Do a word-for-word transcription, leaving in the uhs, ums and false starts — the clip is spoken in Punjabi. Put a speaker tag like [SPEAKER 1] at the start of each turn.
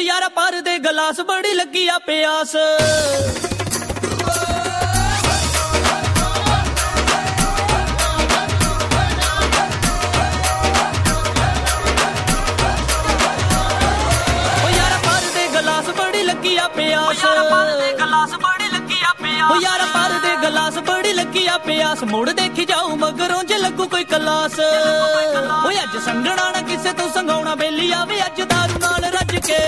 [SPEAKER 1] ਯਾਰਾ ਪਰ ਦੇ ਗਲਾਸ ਬੜੀ ਲੱਗੀ ਆ ਪਿਆਸ ਓ ਯਾਰ ਪਰ ਦੇ ਗਲਾਸ ਬੜੀ ਲੱਗੀ ਆ ਪਿਆਸ ਮੁੜ ਦੇਖੀ ਜਾਊ ਮਗਰੋਂ ਜੇ ਲੱਗੂ ਕੋਈ ਕਲਾਸ ਓਏ ਅੱਜ ਸੰਗਣਾ ਨਾ ਕਿਸੇ ਤੋਂ ਸੰਗਾਉਣਾ ਬੇਲੀ ਆਵੇ ਅੱਜ ਦਾਰੂ ਨਾਲ ਰੱਜ ਕੇ